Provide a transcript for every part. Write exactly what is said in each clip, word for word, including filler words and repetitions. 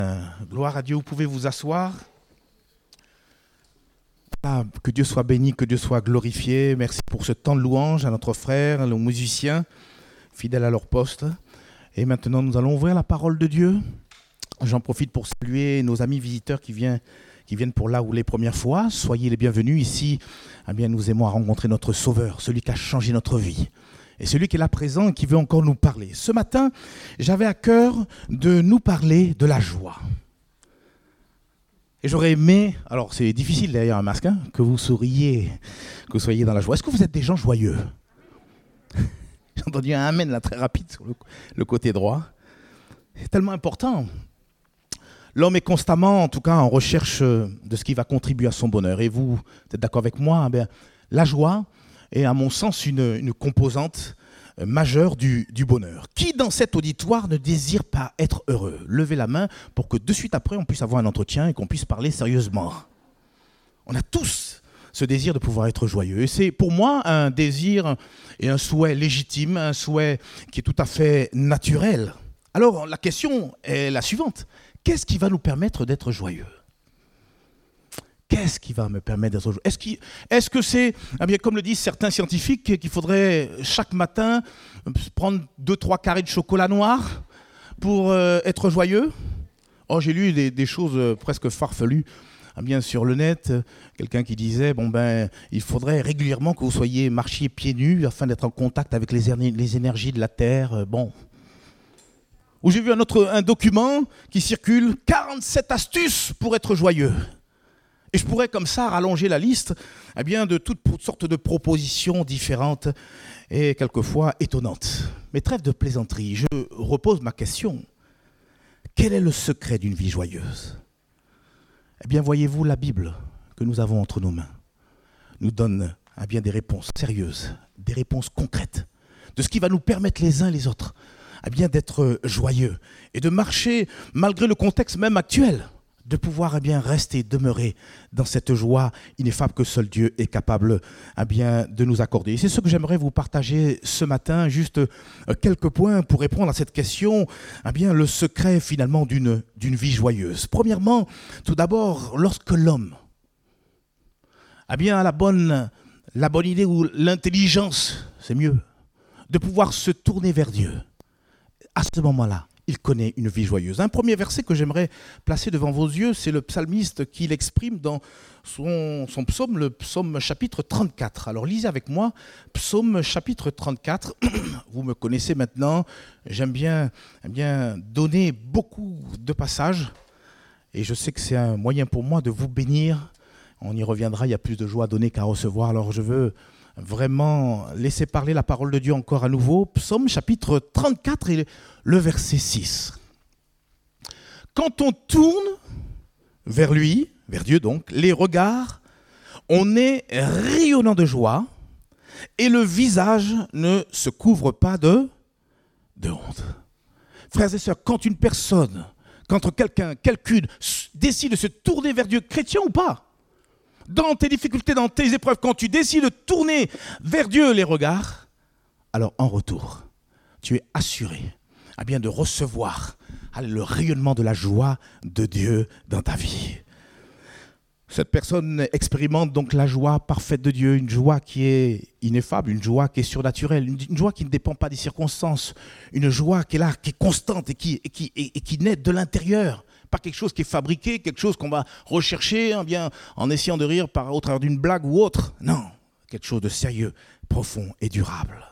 Gloire à Dieu, vous pouvez vous asseoir. Ah, que Dieu soit béni, que Dieu soit glorifié. Merci pour ce temps de louange à notre frère, nos musiciens, fidèles à leur poste. Et maintenant, nous allons ouvrir la parole de Dieu. J'en profite pour saluer nos amis visiteurs qui viennent, qui viennent pour là ou les premières fois. Soyez les bienvenus ici. Eh bien, nous aimons à rencontrer notre Sauveur, celui qui a changé notre vie. Et celui qui est là présent et qui veut encore nous parler. Ce matin, j'avais à cœur de nous parler de la joie. Et j'aurais aimé, alors c'est difficile derrière un masque, hein, que vous souriez, que vous soyez dans la joie. Est-ce que vous êtes des gens joyeux ? J'ai entendu un amen là très rapide sur le, le côté droit. C'est tellement important. L'homme est constamment, en tout cas, en recherche de ce qui va contribuer à son bonheur. Et vous, vous êtes d'accord avec moi ? Eh bien, la joie est, à mon sens, une, une composante majeure du, du bonheur. Qui dans cet auditoire ne désire pas être heureux ? Levez la main pour que de suite après, on puisse avoir un entretien et qu'on puisse parler sérieusement. On a tous ce désir de pouvoir être joyeux. Et c'est pour moi un désir et un souhait légitime, un souhait qui est tout à fait naturel. Alors la question est la suivante. Qu'est-ce qui va nous permettre d'être joyeux ? Qu'est-ce qui va me permettre d'être joyeux ? Est-ce, qu'il, est-ce que c'est, eh bien, comme le disent certains scientifiques, qu'il faudrait chaque matin prendre deux, trois carrés de chocolat noir pour euh, être joyeux ? Oh, j'ai lu des, des choses presque farfelues. Eh bien, sur le net, quelqu'un qui disait, bon ben, il faudrait régulièrement que vous soyez marchiez pieds nus afin d'être en contact avec les, les énergies de la Terre. Bon. Ou j'ai vu un autre un document qui circule, quarante-sept astuces pour être joyeux. Et je pourrais comme ça rallonger la liste eh bien, de toutes sortes de propositions différentes et quelquefois étonnantes. Mais trêve de plaisanterie, je repose ma question. Quel est le secret d'une vie joyeuse ? Eh bien, voyez-vous, la Bible que nous avons entre nos mains nous donne eh bien, des réponses sérieuses, des réponses concrètes, de ce qui va nous permettre les uns et les autres eh bien, d'être joyeux et de marcher malgré le contexte même actuel, de pouvoir eh bien, rester, demeurer dans cette joie ineffable que seul Dieu est capable eh bien, de nous accorder. Et c'est ce que j'aimerais vous partager ce matin, juste quelques points pour répondre à cette question, eh bien, le secret finalement d'une, d'une vie joyeuse. Premièrement, tout d'abord, lorsque l'homme eh bien, a la bonne, la bonne idée ou l'intelligence, c'est mieux, de pouvoir se tourner vers Dieu, à ce moment-là, il connaît une vie joyeuse. Un premier verset que j'aimerais placer devant vos yeux, c'est le psalmiste qui l'exprime dans son, son psaume, le psaume chapitre trente-quatre. Alors lisez avec moi, psaume chapitre trente-quatre. Vous me connaissez maintenant, j'aime bien, bien donner beaucoup de passages et je sais que c'est un moyen pour moi de vous bénir. On y reviendra, il y a plus de joie à donner qu'à recevoir. Alors je veux vraiment laisser parler la parole de Dieu encore à nouveau. Psaume chapitre trente-quatre et le verset six. Quand on tourne vers lui, vers Dieu donc, les regards, on est rayonnant de joie et le visage ne se couvre pas de, de honte. Frères et sœurs, quand une personne, quand quelqu'un, quelqu'une décide de se tourner vers Dieu, chrétien ou pas, dans tes difficultés, dans tes épreuves, quand tu décides de tourner vers Dieu les regards, alors en retour, tu es assuré eh bien, de recevoir le rayonnement de la joie de Dieu dans ta vie. Cette personne expérimente donc la joie parfaite de Dieu, une joie qui est ineffable, une joie qui est surnaturelle, une joie qui ne dépend pas des circonstances, une joie qui est là, qui est constante et qui, et qui, et, et qui naît de l'intérieur. Pas quelque chose qui est fabriqué, quelque chose qu'on va rechercher hein, bien, en essayant de rire par, au travers d'une blague ou autre. Non, quelque chose de sérieux, profond et durable.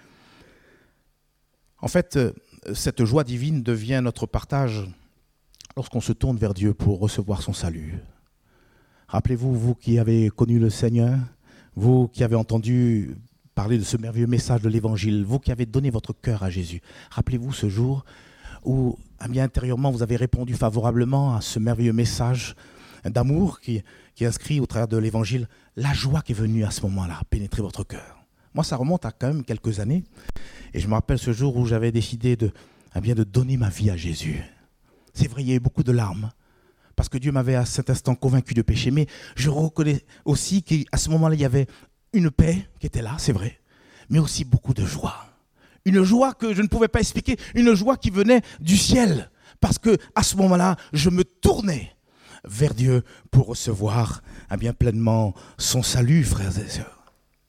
En fait, cette joie divine devient notre partage lorsqu'on se tourne vers Dieu pour recevoir son salut. Rappelez-vous, vous qui avez connu le Seigneur, vous qui avez entendu parler de ce merveilleux message de l'Évangile, vous qui avez donné votre cœur à Jésus, rappelez-vous ce jour où eh bien, intérieurement vous avez répondu favorablement à ce merveilleux message d'amour qui, qui est inscrit au travers de l'Évangile, la joie qui est venue à ce moment-là pénétrer votre cœur. Moi, ça remonte à quand même quelques années. Et je me rappelle ce jour où j'avais décidé de, eh bien, de donner ma vie à Jésus. C'est vrai, il y a eu beaucoup de larmes, parce que Dieu m'avait à cet instant convaincu de péché. Mais je reconnais aussi qu'à ce moment-là, il y avait une paix qui était là, c'est vrai, mais aussi beaucoup de joie. Une joie que je ne pouvais pas expliquer, une joie qui venait du ciel. Parce que à ce moment-là, je me tournais vers Dieu pour recevoir eh bien, pleinement son salut, frères et sœurs.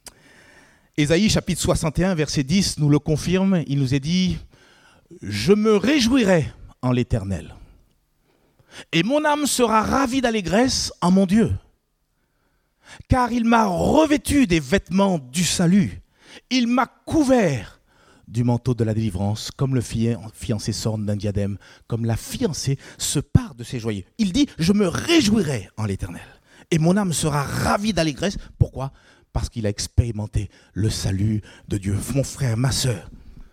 Ésaïe chapitre soixante et un, verset dix, nous le confirme. Il nous est dit « Je me réjouirai en l'Éternel, et mon âme sera ravie d'allégresse en mon Dieu, car il m'a revêtu des vêtements du salut, il m'a couvert du manteau de la délivrance, comme le fiancé s'orne d'un diadème, comme la fiancée se pare de ses joyaux. » Il dit « Je me réjouirai en l'Éternel, et mon âme sera ravie d'allégresse. » Pourquoi ? Parce qu'il a expérimenté le salut de Dieu. Mon frère, ma sœur,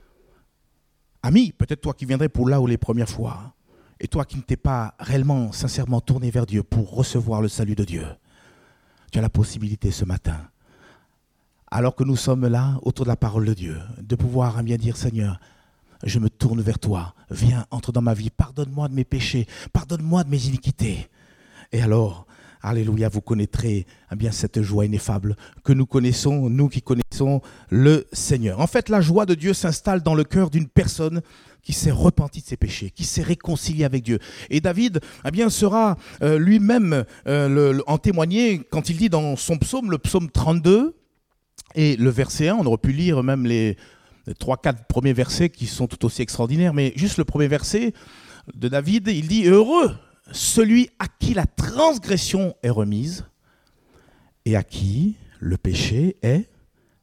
ami, peut-être toi qui viendrais pour là ou les premières fois, et toi qui ne t'es pas réellement, sincèrement tourné vers Dieu pour recevoir le salut de Dieu, tu as la possibilité ce matin, alors que nous sommes là, autour de la parole de Dieu, de pouvoir bien dire, Seigneur, je me tourne vers toi, viens, entre dans ma vie, pardonne-moi de mes péchés, pardonne-moi de mes iniquités. Et alors, alléluia, vous connaîtrez eh bien, cette joie ineffable que nous connaissons, nous qui connaissons le Seigneur. En fait, la joie de Dieu s'installe dans le cœur d'une personne qui s'est repentie de ses péchés, qui s'est réconciliée avec Dieu. Et David eh bien, sera euh, lui-même euh, le, le, en témoigner quand il dit dans son psaume, le psaume trente-deux, et le verset un, on aurait pu lire même les trois quatre premiers versets qui sont tout aussi extraordinaires, mais juste le premier verset de David, il dit « Heureux celui à qui la transgression est remise et à qui le péché est pardonné. »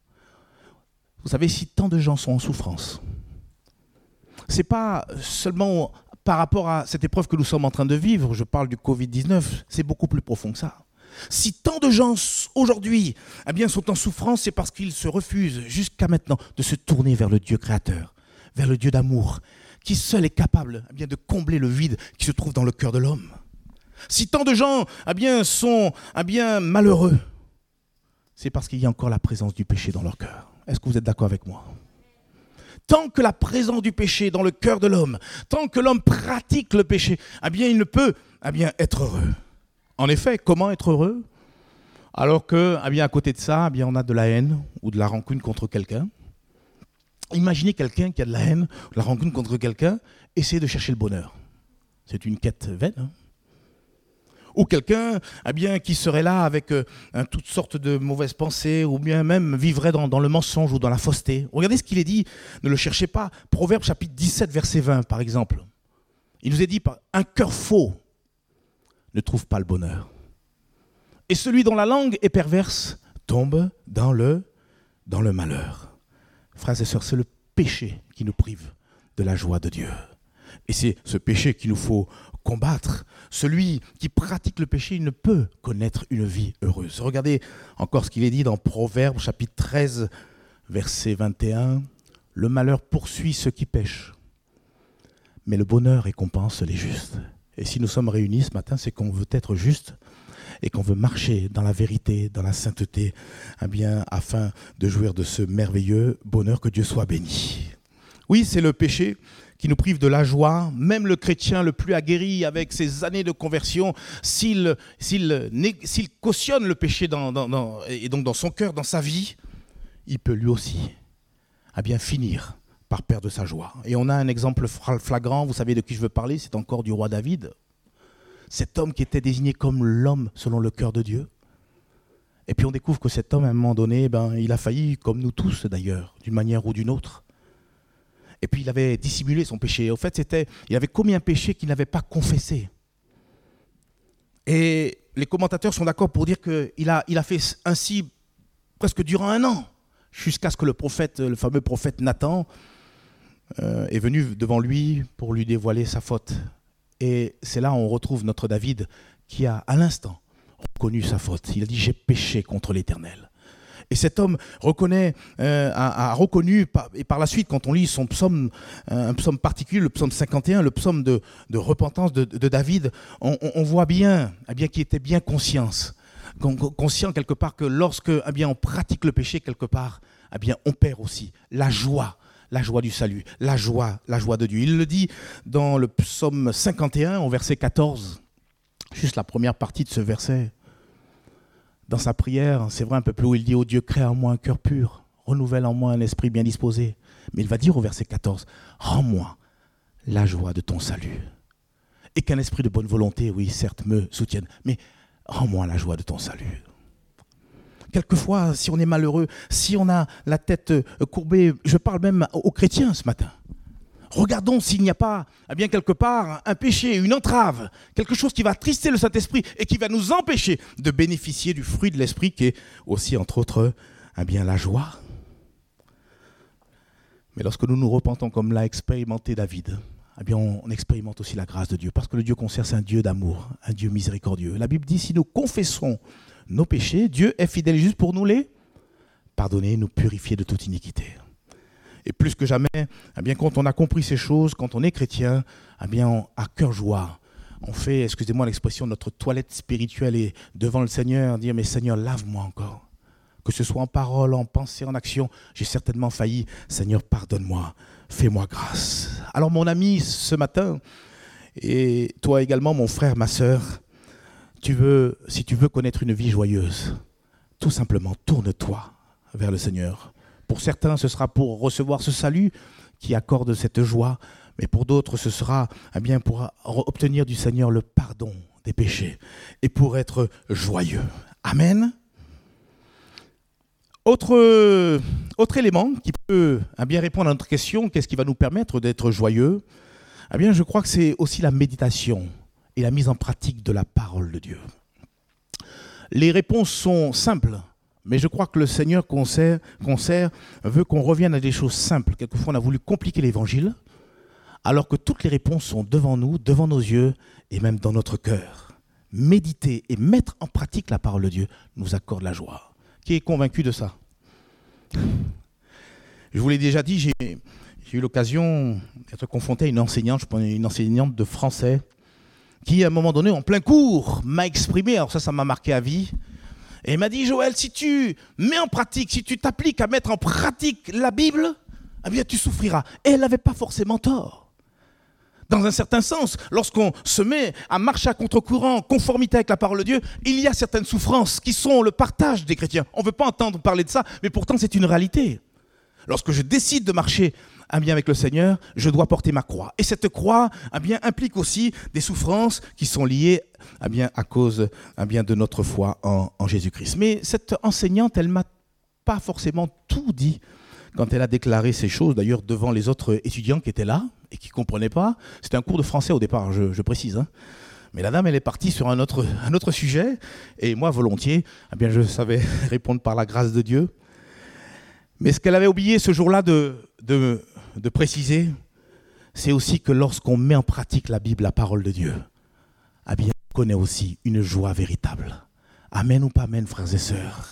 Vous savez, si tant de gens sont en souffrance, ce n'est pas seulement par rapport à cette épreuve que nous sommes en train de vivre, je parle du covid dix-neuf, c'est beaucoup plus profond que ça. Si tant de gens aujourd'hui eh bien, sont en souffrance, c'est parce qu'ils se refusent jusqu'à maintenant de se tourner vers le Dieu créateur, vers le Dieu d'amour, qui seul est capable eh bien, de combler le vide qui se trouve dans le cœur de l'homme. Si tant de gens eh bien, sont eh bien, malheureux, c'est parce qu'il y a encore la présence du péché dans leur cœur. Est-ce que vous êtes d'accord avec moi ? Tant que la présence du péché est dans le cœur de l'homme, tant que l'homme pratique le péché, eh bien, il ne peut eh bien, être heureux. En effet, comment être heureux ? Alors que, eh bien, à côté de ça, eh bien, on a de la haine ou de la rancune contre quelqu'un. Imaginez quelqu'un qui a de la haine, de la rancune contre quelqu'un, essayer de chercher le bonheur. C'est une quête vaine. Hein. Ou quelqu'un eh bien, qui serait là avec euh, hein, toutes sortes de mauvaises pensées, ou bien même vivrait dans, dans le mensonge ou dans la fausseté. Regardez ce qu'il est dit, ne le cherchez pas. Proverbe chapitre dix-sept, verset vingt, par exemple. Il nous est dit, un cœur faux ne trouve pas le bonheur. Et celui dont la langue est perverse tombe dans le, dans le malheur. Frères et sœurs, c'est le péché qui nous prive de la joie de Dieu. Et c'est ce péché qu'il nous faut combattre. Celui qui pratique le péché, il ne peut connaître une vie heureuse. Regardez encore ce qu'il est dit dans Proverbes, chapitre treize, verset vingt et un. « Le malheur poursuit ceux qui pêchent, mais le bonheur récompense les justes. » Et si nous sommes réunis ce matin, c'est qu'on veut être juste et qu'on veut marcher dans la vérité, dans la sainteté, eh bien, afin de jouir de ce merveilleux bonheur. Que Dieu soit béni. Oui, c'est le péché qui nous prive de la joie. Même le chrétien le plus aguerri, avec ses années de conversion, s'il, s'il, s'il cautionne le péché dans, dans, dans, et donc dans son cœur, dans sa vie, il peut lui aussi eh bien, finir par perdre sa joie. Et on a un exemple flagrant, vous savez de qui je veux parler, c'est encore du roi David. Cet homme qui était désigné comme l'homme selon le cœur de Dieu. Et puis on découvre que cet homme, à un moment donné, ben, il a failli, comme nous tous d'ailleurs, d'une manière ou d'une autre. Et puis il avait dissimulé son péché. Au fait, c'était, il avait commis un péché qu'il n'avait pas confessé. Et les commentateurs sont d'accord pour dire qu'il a, il a fait ainsi presque durant un an, jusqu'à ce que le prophète, le fameux prophète Nathan, euh, est venu devant lui pour lui dévoiler sa faute. Et c'est là où on retrouve notre David qui a, à l'instant, reconnu sa faute. Il a dit « J'ai péché contre l'Éternel ». Et cet homme reconnaît, euh, a, a reconnu, et par la suite, quand on lit son psaume, un psaume particulier, le psaume cinquante et un, le psaume de, de repentance de, de David, on, on voit bien, eh bien qu'il était bien conscient, conscient quelque part que lorsque eh bien, on pratique le péché quelque part, eh bien, on perd aussi la joie. La joie du salut, la joie, la joie de Dieu. Il le dit dans le psaume cinquante et un, au verset quatorze, juste la première partie de ce verset. Dans sa prière, c'est vrai un peu plus haut, il dit « Ô Dieu, crée en moi un cœur pur, renouvelle en moi un esprit bien disposé. » Mais il va dire au verset quatorze, « Rends-moi la joie de ton salut. Et qu'un esprit de bonne volonté, oui, certes, me soutienne, mais rends-moi la joie de ton salut. Quelquefois, si on est malheureux, si on a la tête courbée, je parle même aux chrétiens ce matin. Regardons s'il n'y a pas, eh bien quelque part, un péché, une entrave, quelque chose qui va attrister le Saint-Esprit et qui va nous empêcher de bénéficier du fruit de l'Esprit qui est aussi, entre autres, eh bien la joie. Mais lorsque nous nous repentons comme l'a expérimenté David, eh bien on, on expérimente aussi la grâce de Dieu, parce que le Dieu qu'on sert, c'est un Dieu d'amour, un Dieu miséricordieux. La Bible dit, si nous confessons nos péchés, Dieu est fidèle et juste pour nous les pardonner, nous purifier de toute iniquité. Et plus que jamais, eh bien, quand on a compris ces choses, quand on est chrétien, eh bien, on, à cœur joie, on fait, excusez-moi l'expression, notre toilette spirituelle et devant le Seigneur, dire, mais Seigneur, lave-moi encore. Que ce soit en parole, en pensée, en action, j'ai certainement failli. Seigneur, pardonne-moi, fais-moi grâce. Alors mon ami, ce matin, et toi également, mon frère, ma sœur, tu veux, si tu veux connaître une vie joyeuse, tout simplement, tourne-toi vers le Seigneur. Pour certains, ce sera pour recevoir ce salut qui accorde cette joie, mais pour d'autres, ce sera eh bien, pour obtenir du Seigneur le pardon des péchés et pour être joyeux. Amen. Autre, autre élément qui peut eh bien, répondre à notre question, qu'est-ce qui va nous permettre d'être joyeux ? Eh bien, je crois que c'est aussi la méditation et la mise en pratique de la parole de Dieu. Les réponses sont simples. Mais je crois que le Seigneur qu'on sert, qu'on sert veut qu'on revienne à des choses simples. Quelquefois, on a voulu compliquer l'évangile, alors que toutes les réponses sont devant nous, devant nos yeux et même dans notre cœur. Méditer et mettre en pratique la parole de Dieu nous accorde la joie. Qui est convaincu de ça ? Je vous l'ai déjà dit, j'ai, j'ai eu l'occasion d'être confronté à une enseignante, je pense une enseignante de français, qui à un moment donné, en plein cours, m'a exprimé, alors ça, ça m'a marqué à vie. Et il m'a dit, Joël, si tu mets en pratique, si tu t'appliques à mettre en pratique la Bible, eh bien tu souffriras. Et elle n'avait pas forcément tort. Dans un certain sens, lorsqu'on se met à marcher à contre-courant, en conformité avec la parole de Dieu, il y a certaines souffrances qui sont le partage des chrétiens. On ne veut pas entendre parler de ça, mais pourtant c'est une réalité. Lorsque je décide de marcher eh bien, avec le Seigneur, je dois porter ma croix. Et cette croix eh bien, implique aussi des souffrances qui sont liées eh bien, à cause eh bien, de notre foi en, en Jésus-Christ. Mais cette enseignante, elle ne m'a pas forcément tout dit quand elle a déclaré ces choses, d'ailleurs devant les autres étudiants qui étaient là et qui ne comprenaient pas. C'était un cours de français au départ, je, je précise. Hein. Mais la dame, elle est partie sur un autre, un autre sujet. Et moi, volontiers, eh bien, je savais répondre par la grâce de Dieu. Mais ce qu'elle avait oublié ce jour-là de, de, de préciser, c'est aussi que lorsqu'on met en pratique la Bible, la parole de Dieu, eh bien, on connaît aussi une joie véritable. Amen ou pas amen, frères et sœurs.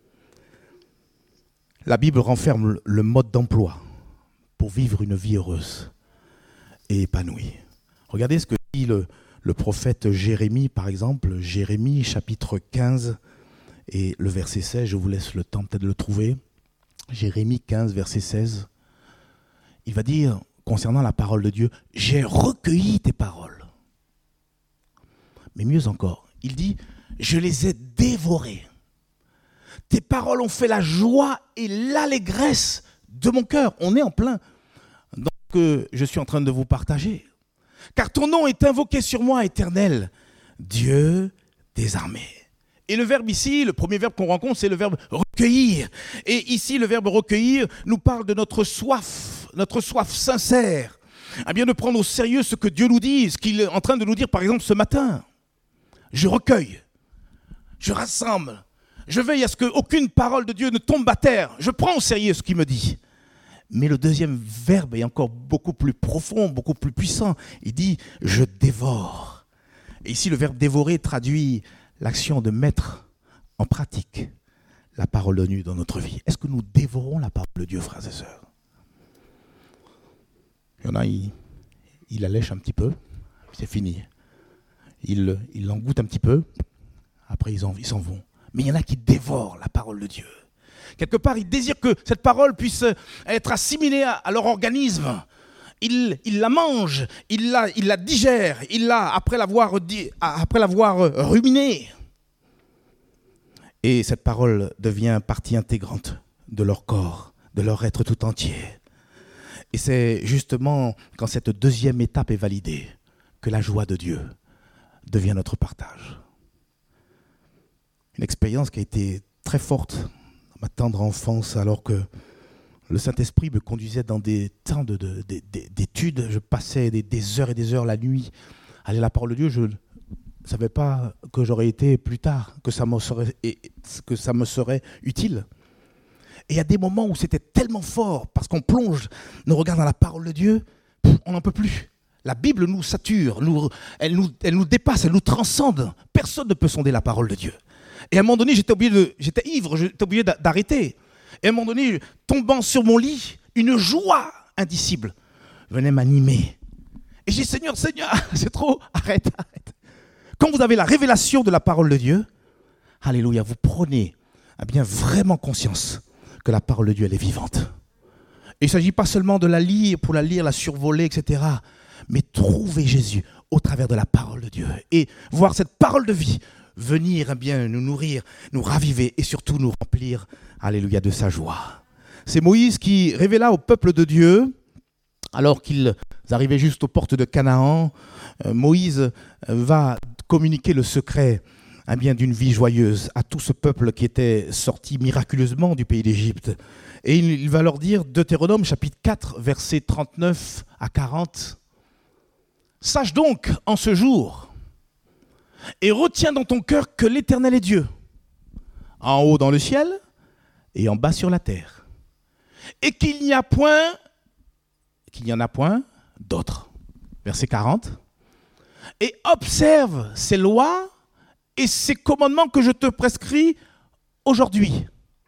La Bible renferme le mode d'emploi pour vivre une vie heureuse et épanouie. Regardez ce que dit le, le prophète Jérémie, par exemple, Jérémie chapitre quinze et le verset seize, je vous laisse le temps peut-être de le trouver. Jérémie quinze, verset seize, il va dire, concernant la parole de Dieu, « J'ai recueilli tes paroles. » Mais mieux encore, il dit, « Je les ai dévorées. Tes paroles ont fait la joie et l'allégresse de mon cœur. » On est en plein dans ce que je suis en train de vous partager. « Car ton nom est invoqué sur moi, Éternel, Dieu des armées. » Et le verbe ici, le premier verbe qu'on rencontre, c'est le verbe recueillir. Et ici, le verbe recueillir nous parle de notre soif, notre soif sincère. Eh bien, de prendre au sérieux ce que Dieu nous dit, ce qu'il est en train de nous dire, par exemple, ce matin. Je recueille, je rassemble, je veille à ce qu'aucune parole de Dieu ne tombe à terre. Je prends au sérieux ce qu'il me dit. Mais le deuxième verbe est encore beaucoup plus profond, beaucoup plus puissant. Il dit, je dévore. Et ici, le verbe dévorer traduit l'action de mettre en pratique la parole de Dieu dans notre vie. Est-ce que nous dévorons la parole de Dieu, frères et sœurs ? Il y en a, ils il la lèchent un petit peu, c'est fini. Ils il en goûtent un petit peu, après ils, en, ils s'en vont. Mais il y en a qui dévorent la parole de Dieu. Quelque part, ils désirent que cette parole puisse être assimilée à, à leur organisme. Ils, ils la mangent, ils la, ils la digèrent, ils la, après l'avoir, après l'avoir ruminée. Et cette parole devient partie intégrante de leur corps, de leur être tout entier. Et c'est justement quand cette deuxième étape est validée que la joie de Dieu devient notre partage. Une expérience qui a été très forte dans ma tendre enfance, alors que le Saint-Esprit me conduisait dans des temps de, de, de, de, d'études. Je passais des, des heures et des heures la nuit à lire la parole de Dieu. Je ne savais pas que j'aurais été plus tard, que ça me serait, que ça me serait utile. Et il y a des moments où c'était tellement fort, parce qu'on plonge nos regards dans la parole de Dieu, on n'en peut plus. La Bible nous sature, nous, elle, nous, elle nous dépasse, elle nous transcende. Personne ne peut sonder la parole de Dieu. Et à un moment donné, j'étais, obligé de, j'étais ivre, j'étais obligé d'arrêter. Et à un moment donné, tombant sur mon lit, une joie indicible venait m'animer. Et j'ai dit, Seigneur, Seigneur, c'est trop, arrête, arrête. Quand vous avez la révélation de la parole de Dieu, alléluia, vous prenez eh bien, vraiment conscience que la parole de Dieu, elle est vivante. Et il ne s'agit pas seulement de la lire, pour la lire, la survoler, et cetera, mais trouver Jésus au travers de la parole de Dieu. Et voir cette parole de vie venir eh bien, nous nourrir, nous raviver et surtout nous remplir, alléluia, de sa joie. C'est Moïse qui révéla au peuple de Dieu, alors qu'ils arrivaient juste aux portes de Canaan, euh, Moïse va communiquer le secret eh bien, d'une vie joyeuse à tout ce peuple qui était sorti miraculeusement du pays d'Égypte. Et il, il va leur dire, Deutéronome chapitre quatre, versets trente-neuf à quarante, « Sache donc en ce jour, et retiens dans ton cœur que l'Éternel est Dieu, en haut dans le ciel et en bas sur la terre, et qu'il n'y a point, qu'il n'y en a point d'autre. » Verset quarante. « Et observe ces lois et ces commandements que je te prescris aujourd'hui,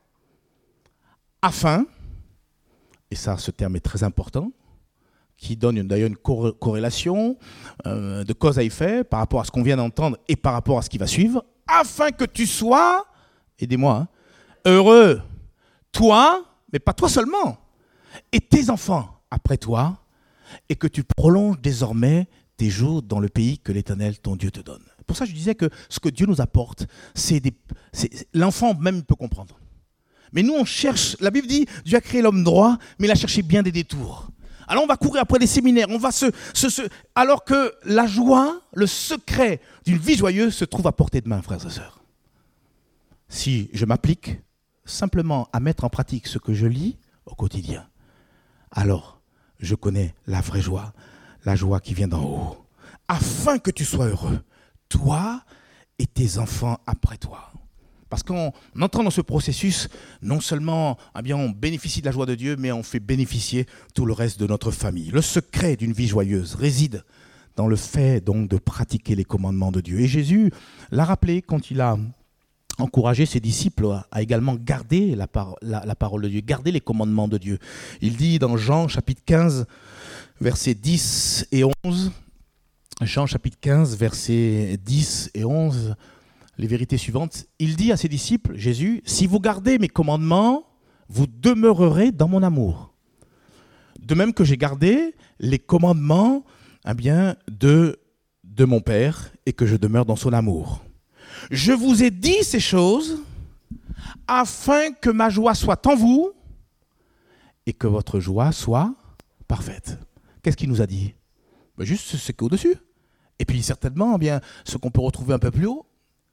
afin, et ça, ce terme est très important, qui donne d'ailleurs une corrélation euh, de cause à effet par rapport à ce qu'on vient d'entendre et par rapport à ce qui va suivre, afin que tu sois, aidez-moi, hein, heureux, toi, mais pas toi seulement, et tes enfants après toi, et que tu prolonges désormais tes jours dans le pays que l'Éternel, ton Dieu, te donne. Pour ça, je disais que ce que Dieu nous apporte, c'est des, c'est, l'enfant même peut comprendre. Mais nous, on cherche, la Bible dit, Dieu a créé l'homme droit, mais il a cherché bien des détours. Alors on va courir après des séminaires, on va se, se, se... alors que la joie, le secret d'une vie joyeuse se trouve à portée de main, frères et sœurs. Si je m'applique simplement à mettre en pratique ce que je lis au quotidien, alors je connais la vraie joie, la joie qui vient d'en haut, afin que tu sois heureux, toi et tes enfants après toi. Parce qu'en entrant dans ce processus, non seulement eh bien, on bénéficie de la joie de Dieu, mais on fait bénéficier tout le reste de notre famille. Le secret d'une vie joyeuse réside dans le fait donc de pratiquer les commandements de Dieu. Et Jésus l'a rappelé quand il a encouragé ses disciples à également garder la, par- la, la parole de Dieu, garder les commandements de Dieu. Il dit dans Jean chapitre quinze, versets dix et onze, Jean chapitre quinze, versets dix et onze, les vérités suivantes. Il dit à ses disciples, Jésus, « Si vous gardez mes commandements, vous demeurerez dans mon amour. De même que j'ai gardé les commandements eh bien, de, de mon Père et que je demeure dans son amour. Je vous ai dit ces choses afin que ma joie soit en vous et que votre joie soit parfaite. » Qu'est-ce qu'il nous a dit? Ben juste ce qu'au-dessus. Et puis certainement, eh bien, ce qu'on peut retrouver un peu plus haut.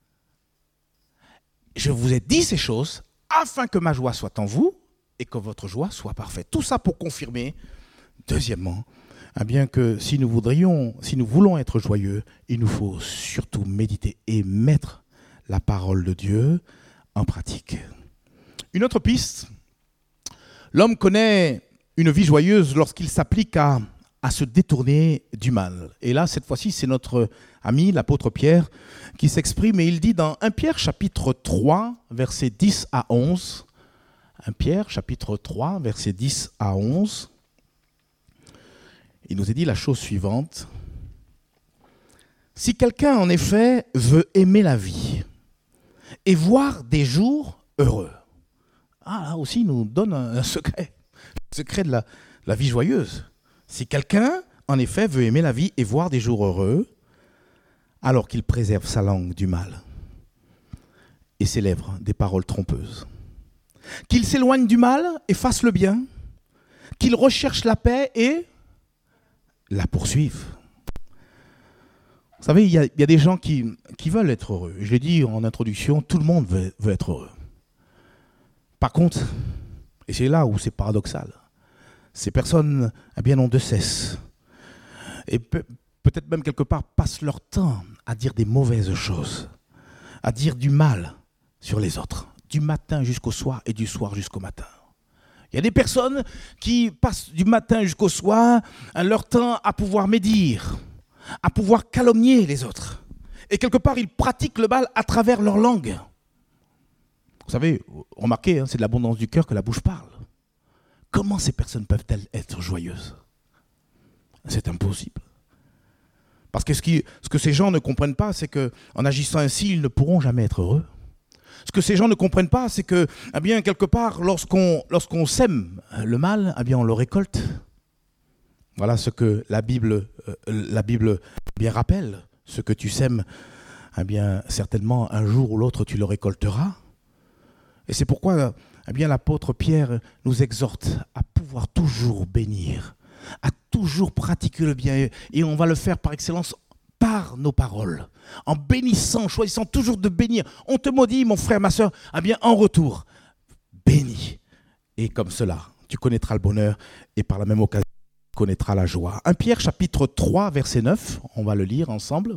Je vous ai dit ces choses afin que ma joie soit en vous et que votre joie soit parfaite. Tout ça pour confirmer, deuxièmement, eh bien que si nous voudrions, si nous voulons être joyeux, il nous faut surtout méditer et mettre la parole de Dieu en pratique. Une autre piste, l'homme connaît une vie joyeuse lorsqu'il s'applique à, à se détourner du mal. Et là, cette fois-ci, c'est notre ami, l'apôtre Pierre, qui s'exprime et il dit dans premier Pierre chapitre trois, versets dix à onze, premier Pierre chapitre trois, versets dix à onze, il nous est dit la chose suivante. « Si quelqu'un, en effet, veut aimer la vie et voir des jours heureux. » Ah, là aussi, il nous donne un, un secret, le secret de la, la vie joyeuse. Si quelqu'un, en effet, veut aimer la vie et voir des jours heureux, alors qu'il préserve sa langue du mal et ses lèvres des paroles trompeuses. Qu'il s'éloigne du mal et fasse le bien, qu'ils recherchent la paix et la poursuivent. Vous savez, il y, y a des gens qui, qui veulent être heureux. Je l'ai dit en introduction, tout le monde veut, veut être heureux. Par contre, et c'est là où c'est paradoxal, ces personnes, eh bien, n'ont de cesse. Et pe- peut-être même quelque part passent leur temps à dire des mauvaises choses, à dire du mal sur les autres, du matin jusqu'au soir et du soir jusqu'au matin. Il y a des personnes qui passent du matin jusqu'au soir leur temps à pouvoir médire, à pouvoir calomnier les autres. Et quelque part, ils pratiquent le mal à travers leur langue. Vous savez, remarquez, hein, c'est de l'abondance du cœur que la bouche parle. Comment ces personnes peuvent-elles être joyeuses ? C'est impossible. Parce que ce, qui, ce que ces gens ne comprennent pas, c'est qu'en agissant ainsi, ils ne pourront jamais être heureux. Ce que ces gens ne comprennent pas, c'est que, eh bien, quelque part, lorsqu'on, lorsqu'on sème le mal, eh bien, on le récolte. Voilà ce que la Bible, euh, la Bible bien rappelle. Ce que tu sèmes, eh bien, certainement, un jour ou l'autre, tu le récolteras. Et c'est pourquoi, eh bien, l'apôtre Pierre nous exhorte à pouvoir toujours bénir, à toujours pratiquer le bien. Et on va le faire par excellence par nos paroles, en bénissant, choisissant toujours de bénir. On te maudit, mon frère, ma soeur, eh bien, en retour, bénis. Et comme cela, tu connaîtras le bonheur et par la même occasion, tu connaîtras la joie. un Pierre, chapitre trois, verset neuf, on va le lire ensemble.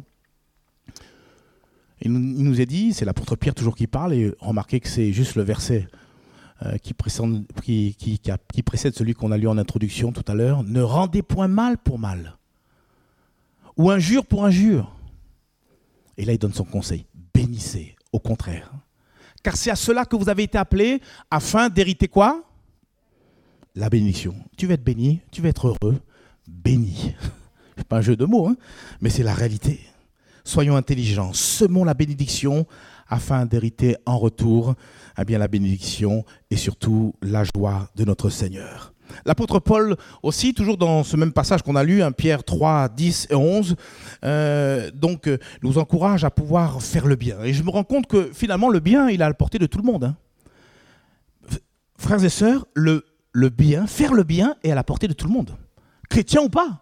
Il nous, il nous est dit, c'est l'apôtre Pierre toujours qui parle, et remarquez que c'est juste le verset euh, qui, précède, qui, qui, qui, a, qui précède celui qu'on a lu en introduction tout à l'heure. Ne rendez point mal pour mal, ou injure pour injure. Et là, il donne son conseil. Bénissez, au contraire. Car c'est à cela que vous avez été appelés, afin d'hériter quoi ? La bénédiction. Tu vas être béni, tu vas être heureux. Béni. Ce n'est pas un jeu de mots, hein, mais c'est la réalité. Soyons intelligents, semons la bénédiction, afin d'hériter en retour eh bien, la bénédiction et surtout la joie de notre Seigneur. L'apôtre Paul aussi, toujours dans ce même passage qu'on a lu, hein, Pierre trois, dix et onze, euh, donc, euh, nous encourage à pouvoir faire le bien. Et je me rends compte que finalement, le bien, il est à la portée de tout le monde. Hein. Frères et sœurs, le, le bien, faire le bien est à la portée de tout le monde. Chrétien ou pas.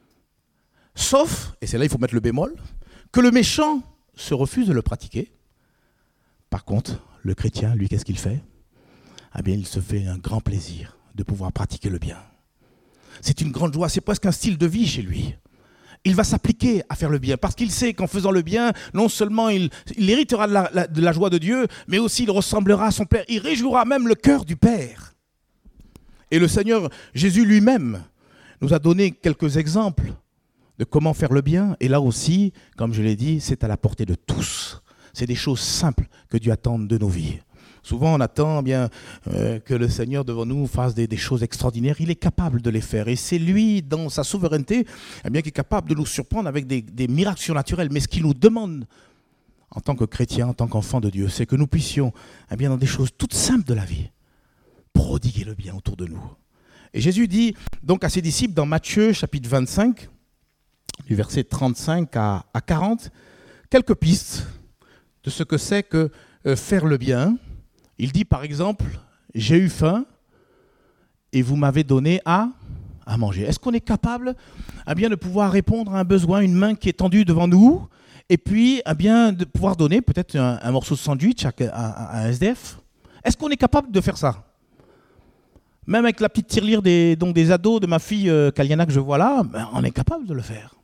Sauf, et c'est là il faut mettre le bémol, que le méchant se refuse de le pratiquer. Par contre, le chrétien, lui, qu'est-ce qu'il fait ? Eh bien, il se fait un grand plaisir de pouvoir pratiquer le bien. C'est une grande joie, c'est presque un style de vie chez lui. Il va s'appliquer à faire le bien, parce qu'il sait qu'en faisant le bien, non seulement il, il héritera de la, la, de la joie de Dieu, mais aussi il ressemblera à son Père, il réjouira même le cœur du Père. Et le Seigneur Jésus lui-même nous a donné quelques exemples de comment faire le bien, et là aussi, comme je l'ai dit, c'est à la portée de tous. C'est des choses simples que Dieu attend de nos vies. Souvent, on attend bien euh, que le Seigneur devant nous fasse des, des choses extraordinaires. Il est capable de les faire. Et c'est lui, dans sa souveraineté, eh bien, qui est capable de nous surprendre avec des, des miracles surnaturels. Mais ce qu'il nous demande, en tant que chrétiens, en tant qu'enfants de Dieu, c'est que nous puissions, eh bien, dans des choses toutes simples de la vie, prodiguer le bien autour de nous. Et Jésus dit donc à ses disciples dans Matthieu, chapitre vingt-cinq, du verset trente-cinq à, à quarante, quelques pistes de ce que c'est que euh, faire le bien. Il dit par exemple, j'ai eu faim et vous m'avez donné à, à manger. Est-ce qu'on est capable eh bien, de pouvoir répondre à un besoin, une main qui est tendue devant nous, et puis eh bien, de pouvoir donner peut-être un, un morceau de sandwich à, à, à un S D F ? Est-ce qu'on est capable de faire ça ? Même avec la petite tirelire des, donc des ados de ma fille euh, Kaliana que je vois là, ben, on est capable de le faire.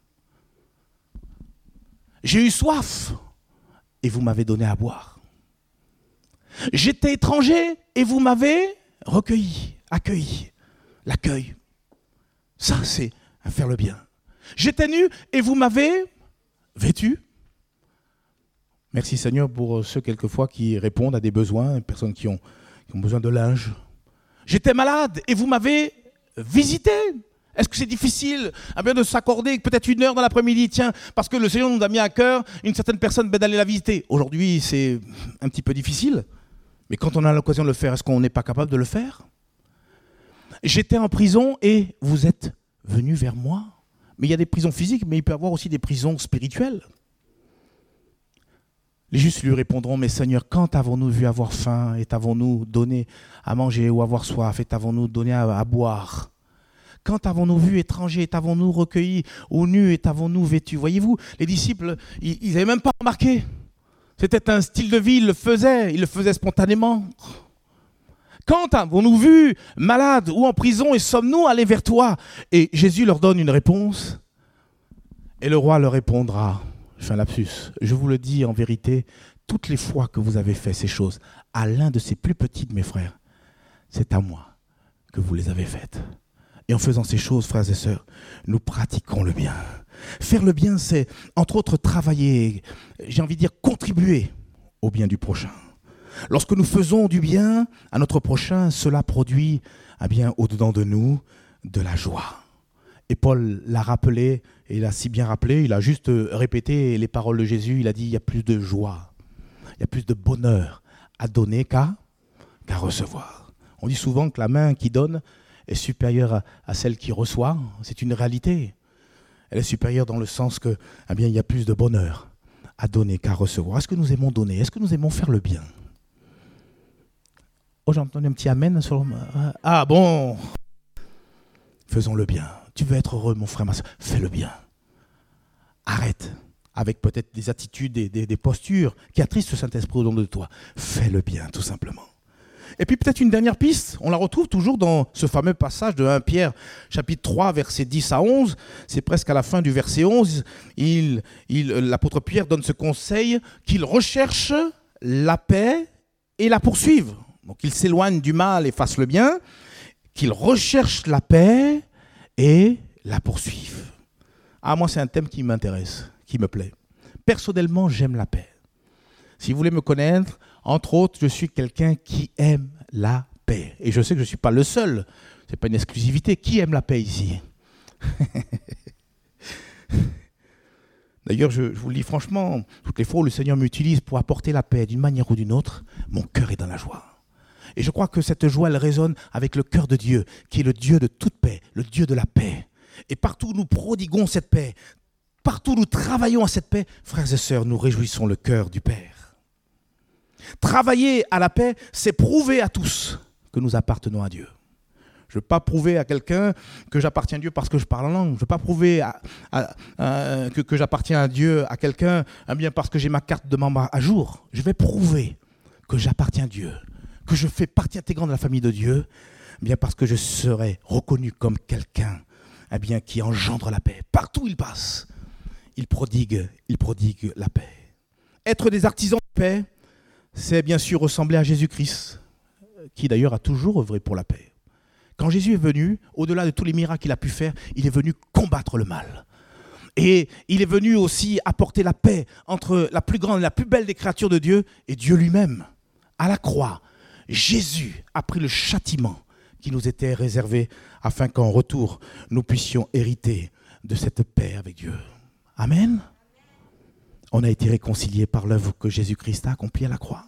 J'ai eu soif et vous m'avez donné à boire. J'étais étranger et vous m'avez recueilli, accueilli. L'accueil, ça c'est faire le bien. J'étais nu et vous m'avez vêtu. Merci Seigneur pour ceux quelquefois qui répondent à des besoins, des personnes qui ont, qui ont besoin de linge. J'étais malade et vous m'avez visité. Est-ce que c'est difficile eh bien, de s'accorder peut-être une heure dans l'après-midi, tiens, parce que le Seigneur nous a mis à cœur une certaine personne ben, d'aller la visiter. Aujourd'hui, c'est un petit peu difficile, mais quand on a l'occasion de le faire, est-ce qu'on n'est pas capable de le faire ? J'étais en prison et vous êtes venus vers moi. Mais il y a des prisons physiques, mais il peut y avoir aussi des prisons spirituelles. Les justes lui répondront, mais Seigneur, quand avons-nous vu avoir faim et t'avons-nous donné à manger ou avoir soif et t'avons-nous donné à, à boire? Quand avons-nous vu étranger et t'avons-nous recueilli ou nu et t'avons-nous vêtu? Voyez-vous, les disciples, ils n'avaient même pas remarqué. C'était un style de vie, ils le faisaient, ils le faisaient spontanément. Quand avons-nous vu malade ou en prison et sommes-nous allés vers toi? Et Jésus leur donne une réponse et le roi leur répondra. Je fais un lapsus. Je vous le dis en vérité, toutes les fois que vous avez fait ces choses à l'un de ces plus petits de mes frères, c'est à moi que vous les avez faites. Et en faisant ces choses, frères et sœurs, nous pratiquons le bien. Faire le bien, c'est entre autres travailler, j'ai envie de dire contribuer au bien du prochain. Lorsque nous faisons du bien à notre prochain, cela produit eh bien, au-dedans de nous de la joie. Et Paul l'a rappelé, et il a si bien rappelé, il a juste répété les paroles de Jésus, il a dit, il y a plus de joie, il y a plus de bonheur à donner qu'à, qu'à recevoir. On dit souvent que la main qui donne est supérieure à, à celle qui reçoit, c'est une réalité. Elle est supérieure dans le sens que, eh bien, il y a plus de bonheur à donner qu'à recevoir. Est-ce que nous aimons donner? Est-ce que nous aimons faire le bien? Oh, j'ai entendu un petit amen sur... Ah bon, faisons le bien. Tu veux être heureux, mon frère, ma soeur, fais le bien. Arrête avec peut-être des attitudes, des, des, des postures qui attristent le Saint-Esprit au dedans de toi. Fais le bien, tout simplement. Et puis peut-être une dernière piste, on la retrouve toujours dans ce fameux passage de premier Pierre, chapitre trois, versets dix à onze. C'est presque à la fin du verset onze. Il, il, l'apôtre Pierre donne ce conseil qu'il recherche la paix et la poursuive. Donc qu'il s'éloigne du mal et fasse le bien, qu'il recherche la paix et la poursuive. Ah, moi, c'est un thème qui m'intéresse, qui me plaît. Personnellement, j'aime la paix. Si vous voulez me connaître, entre autres, je suis quelqu'un qui aime la paix. Et je sais que je ne suis pas le seul. Ce n'est pas une exclusivité. Qui aime la paix ici? D'ailleurs, je, je vous le dis franchement, toutes les fois où le Seigneur m'utilise pour apporter la paix d'une manière ou d'une autre, mon cœur est dans la joie. Et je crois que cette joie, elle résonne avec le cœur de Dieu, qui est le Dieu de toute paix, le Dieu de la paix. Et partout où nous prodiguons cette paix, partout où nous travaillons à cette paix, frères et sœurs, nous réjouissons le cœur du Père. Travailler à la paix, c'est prouver à tous que nous appartenons à Dieu. Je ne veux pas prouver à quelqu'un que j'appartiens à Dieu parce que je parle en langue. Je ne veux pas prouver à, à, à, que, que j'appartiens à Dieu à quelqu'un eh bien parce que j'ai ma carte de membre à jour. Je vais prouver que j'appartiens à Dieu, que je fais partie intégrante de la famille de Dieu, eh bien parce que je serai reconnu comme quelqu'un eh bien, qui engendre la paix. Partout où il passe, il prodigue, il prodigue la paix. Être des artisans de paix, c'est bien sûr ressembler à Jésus-Christ, qui d'ailleurs a toujours œuvré pour la paix. Quand Jésus est venu, au-delà de tous les miracles qu'il a pu faire, il est venu combattre le mal. Et il est venu aussi apporter la paix entre la plus grande et la plus belle des créatures de Dieu et Dieu lui-même. À la croix, Jésus a pris le châtiment qui nous était réservé afin qu'en retour, nous puissions hériter de cette paix avec Dieu. Amen. On a été réconciliés par l'œuvre que Jésus-Christ a accomplie à la croix.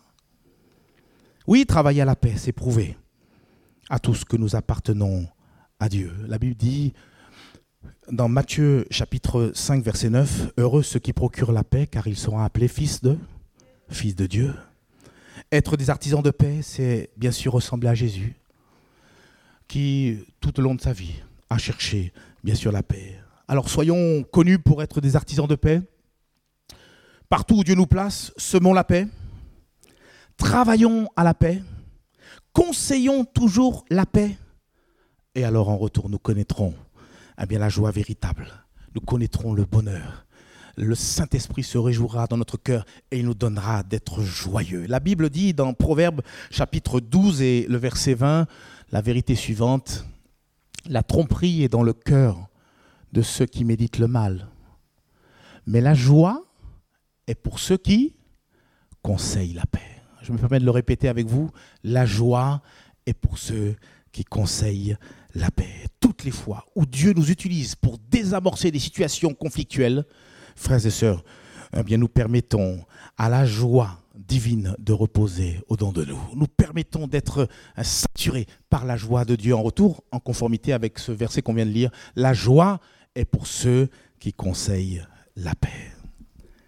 Oui, travailler à la paix, c'est prouver à tous que nous appartenons à Dieu. La Bible dit dans Matthieu chapitre cinq, verset neuf, « Heureux ceux qui procurent la paix, car ils seront appelés fils de, fils de Dieu. » Être des artisans de paix, c'est bien sûr ressembler à Jésus, qui, tout au long de sa vie, a cherché, bien sûr, la paix. Alors, soyons connus pour être des artisans de paix. Partout où Dieu nous place, semons la paix. Travaillons à la paix. Conseillons toujours la paix. Et alors, en retour, nous connaîtrons eh bien, la joie véritable. Nous connaîtrons le bonheur. Le Saint-Esprit se réjouira dans notre cœur et il nous donnera d'être joyeux. La Bible dit dans Proverbes chapitre douze et le verset vingt, la vérité suivante, « La tromperie est dans le cœur de ceux qui méditent le mal, mais la joie est pour ceux qui conseillent la paix. » Je me permets de le répéter avec vous, la joie est pour ceux qui conseillent la paix. Toutes les fois où Dieu nous utilise pour désamorcer des situations conflictuelles, frères et sœurs, eh bien nous permettons à la joie divine de reposer au-dedans de nous. Nous permettons d'être saturés par la joie de Dieu en retour, en conformité avec ce verset qu'on vient de lire. La joie est pour ceux qui conseillent la paix.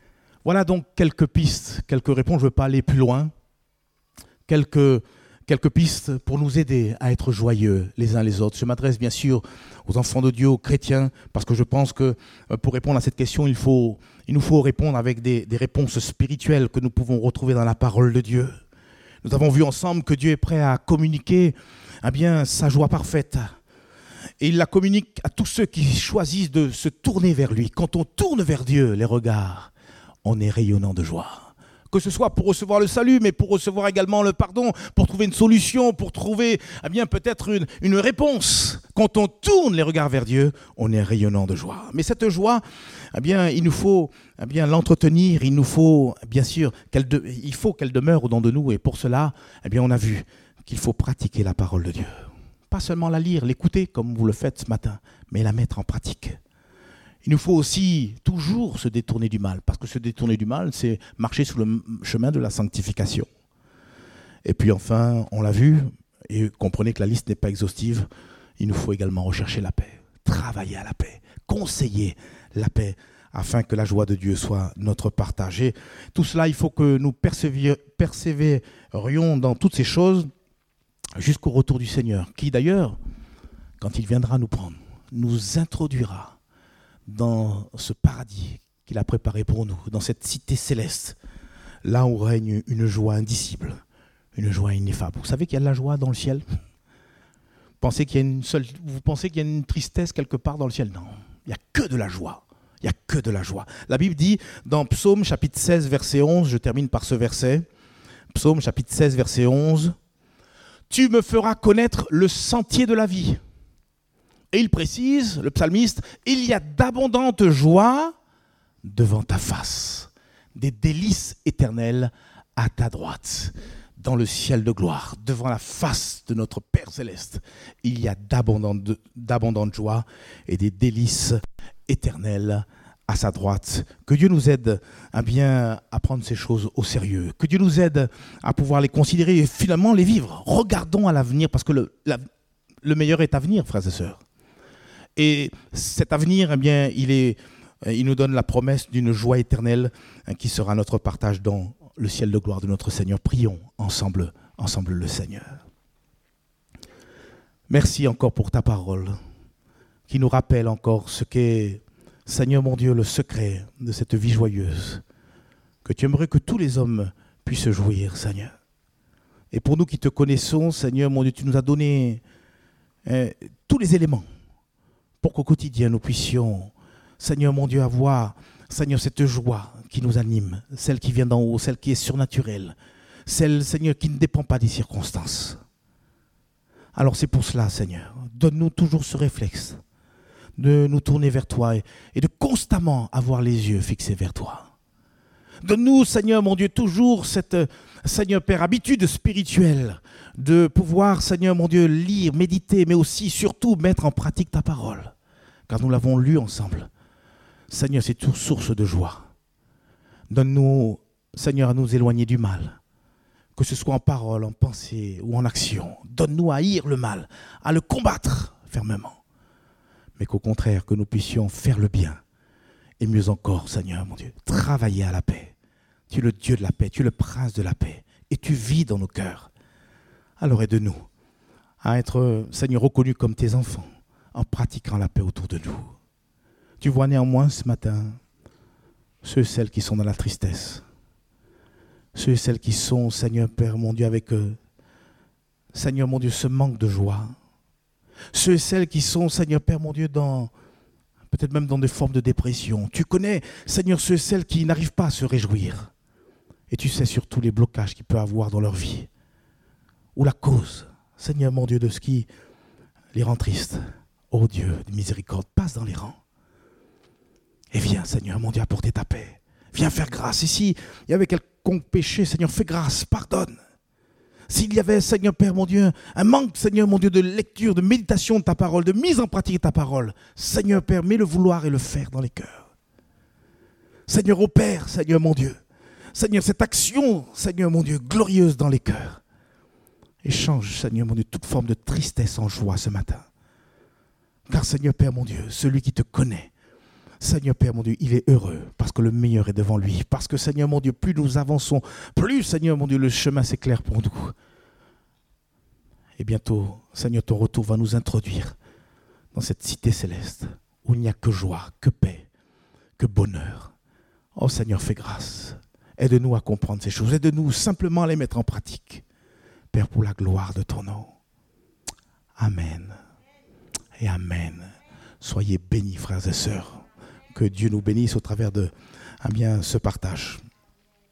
Voilà donc quelques pistes, quelques réponses. Je ne veux pas aller plus loin. Quelques, quelques pistes pour nous aider à être joyeux les uns les autres. Je m'adresse bien sûr aux enfants de Dieu, aux chrétiens, parce que je pense que pour répondre à cette question, il, faut, il nous faut répondre avec des, des réponses spirituelles que nous pouvons retrouver dans la parole de Dieu. Nous avons vu ensemble que Dieu est prêt à communiquer eh bien, sa joie parfaite. Et il la communique à tous ceux qui choisissent de se tourner vers lui. Quand on tourne vers Dieu les regards, on est rayonnant de joie. Que ce soit pour recevoir le salut, mais pour recevoir également le pardon, pour trouver une solution, pour trouver eh bien, peut-être une, une réponse. Quand on tourne les regards vers Dieu, on est rayonnant de joie. Mais cette joie, eh bien, il nous faut eh bien, l'entretenir, il nous faut, bien sûr, qu'elle de, il faut qu'elle demeure au-dedans de nous. Et pour cela, eh bien, on a vu qu'il faut pratiquer la parole de Dieu. Pas seulement la lire, l'écouter comme vous le faites ce matin, mais la mettre en pratique. Il nous faut aussi toujours se détourner du mal, parce que se détourner du mal, c'est marcher sur le chemin de la sanctification. Et puis enfin, on l'a vu, et comprenez que la liste n'est pas exhaustive, il nous faut également rechercher la paix, travailler à la paix, conseiller la paix, afin que la joie de Dieu soit notre partage. Et tout cela, il faut que nous persévérions dans toutes ces choses jusqu'au retour du Seigneur, qui d'ailleurs, quand il viendra nous prendre, nous introduira dans ce paradis qu'il a préparé pour nous, dans cette cité céleste, là où règne une joie indicible, une joie ineffable. Vous savez qu'il y a de la joie dans le ciel ? Vous pensez qu'il y a une seule, vous pensez qu'il y a une tristesse quelque part dans le ciel ? Non, il n'y a que de la joie. Il n'y a que de la joie. La Bible dit dans Psaume chapitre seize, verset onze, je termine par ce verset, Psaume chapitre seize, verset onze, « Tu me feras connaître le sentier de la vie. » Et il précise, le psalmiste, « Il y a d'abondantes joies devant ta face, des délices éternelles à ta droite. » Dans le ciel de gloire, devant la face de notre Père céleste, il y a d'abondantes, d'abondantes joies et des délices éternelles à sa droite. Que Dieu nous aide à bien à prendre ces choses au sérieux. Que Dieu nous aide à pouvoir les considérer et finalement les vivre. Regardons à l'avenir, parce que le, la, le meilleur est à venir, frères et sœurs. Et cet avenir, eh bien, il, est, il nous donne la promesse d'une joie éternelle qui sera notre partage dans le ciel de gloire de notre Seigneur. Prions ensemble, ensemble le Seigneur. Merci encore pour ta parole qui nous rappelle encore ce qu'est, Seigneur mon Dieu, le secret de cette vie joyeuse que tu aimerais que tous les hommes puissent jouir, Seigneur. Et pour nous qui te connaissons, Seigneur mon Dieu, tu nous as donné eh, tous les éléments pour qu'au quotidien nous puissions, Seigneur mon Dieu, avoir, Seigneur, cette joie qui nous anime, celle qui vient d'en haut, celle qui est surnaturelle, celle, Seigneur, qui ne dépend pas des circonstances. Alors c'est pour cela, Seigneur, donne-nous toujours ce réflexe de nous tourner vers toi et, et de constamment avoir les yeux fixés vers toi. Donne-nous, Seigneur mon Dieu, toujours cette, Seigneur Père, habitude spirituelle de pouvoir, Seigneur mon Dieu, lire, méditer, mais aussi, surtout, mettre en pratique ta parole. Car nous l'avons lu ensemble. Seigneur, c'est toute source de joie. Donne-nous, Seigneur, à nous éloigner du mal. Que ce soit en parole, en pensée ou en action. Donne-nous à haïr le mal, à le combattre fermement. Mais qu'au contraire, que nous puissions faire le bien. Et mieux encore, Seigneur, mon Dieu, travailler à la paix. Tu es le Dieu de la paix, tu es le prince de la paix. Et tu vis dans nos cœurs. Alors aide-nous à être, Seigneur, reconnus comme tes enfants, en pratiquant la paix autour de nous. Tu vois néanmoins ce matin ceux et celles qui sont dans la tristesse. Ceux et celles qui sont, Seigneur Père mon Dieu, avec eux, Seigneur mon Dieu, ce manque de joie. Ceux et celles qui sont, Seigneur Père mon Dieu, dans peut-être même dans des formes de dépression. Tu connais, Seigneur, ceux et celles qui n'arrivent pas à se réjouir. Et tu sais surtout les blocages qu'ils peuvent avoir dans leur vie. Ou la cause, Seigneur mon Dieu, de ce qui les rend tristes. Ô Dieu de miséricorde, passe dans les rangs. Et viens, Seigneur mon Dieu, apporter ta paix. Viens faire grâce. Et si il y avait quelconque péché, Seigneur, fais grâce, pardonne. S'il y avait, Seigneur Père mon Dieu, un manque, Seigneur mon Dieu, de lecture, de méditation de ta parole, de mise en pratique de ta parole, Seigneur Père, mets le vouloir et le faire dans les cœurs. Seigneur, opère, Seigneur mon Dieu. Seigneur, cette action, Seigneur mon Dieu, glorieuse dans les cœurs. Et change, Seigneur mon Dieu, toute forme de tristesse en joie ce matin. Car, Seigneur Père mon Dieu, celui qui te connaît, Seigneur Père mon Dieu, il est heureux parce que le meilleur est devant lui. Parce que Seigneur mon Dieu, plus nous avançons, plus Seigneur mon Dieu, le chemin s'éclaire pour nous. Et bientôt, Seigneur, ton retour va nous introduire dans cette cité céleste où il n'y a que joie, que paix, que bonheur. Oh Seigneur, fais grâce. Aide-nous à comprendre ces choses. Aide-nous simplement à les mettre en pratique. Père, pour la gloire de ton nom. Amen. Et amen. Soyez bénis, frères et sœurs. Que Dieu nous bénisse au travers de eh bien, ce partage.